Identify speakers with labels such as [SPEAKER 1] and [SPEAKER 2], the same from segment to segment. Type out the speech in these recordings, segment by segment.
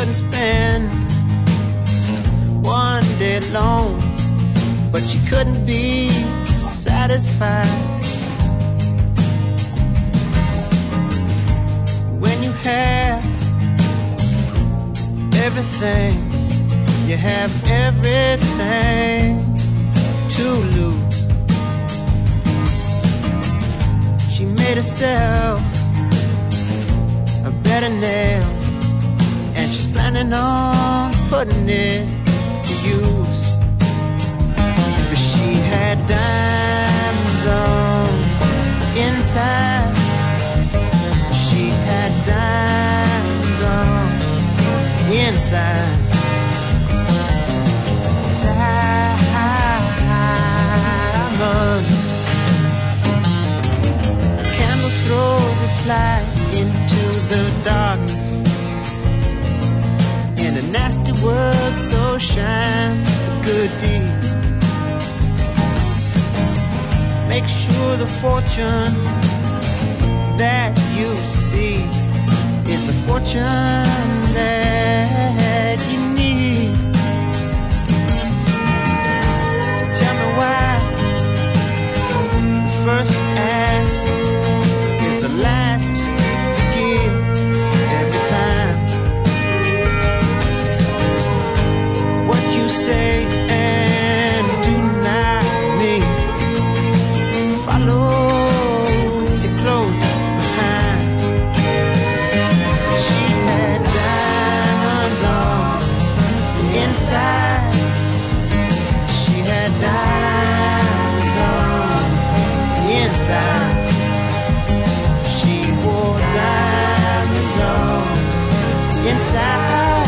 [SPEAKER 1] couldn't spend one day alone, but she couldn't be satisfied. When you have everything, you have everything to lose. She made herself a bed of nails, and she's planning on putting it to use. But she had diamonds on inside. She had diamonds on inside. Diamonds. A candle throws its light into the darkness, in a nasty world so shines a good deed. Make sure the fortune that you see is the fortune that you need. So tell me why the first ask is the last to give every time. What you say and do not mean follows you close behind. She had diamonds on inside. She had diamonds on inside. She wore diamonds on inside.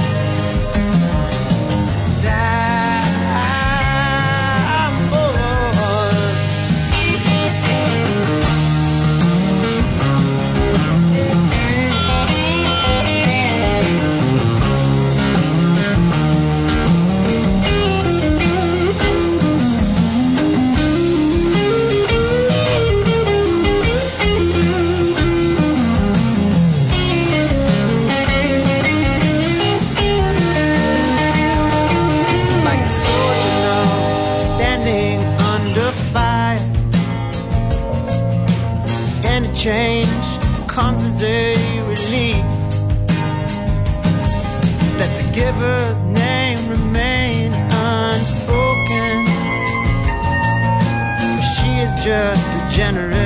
[SPEAKER 1] Change comes as a relief. Let the giver's name remain unspoken. She is just a generous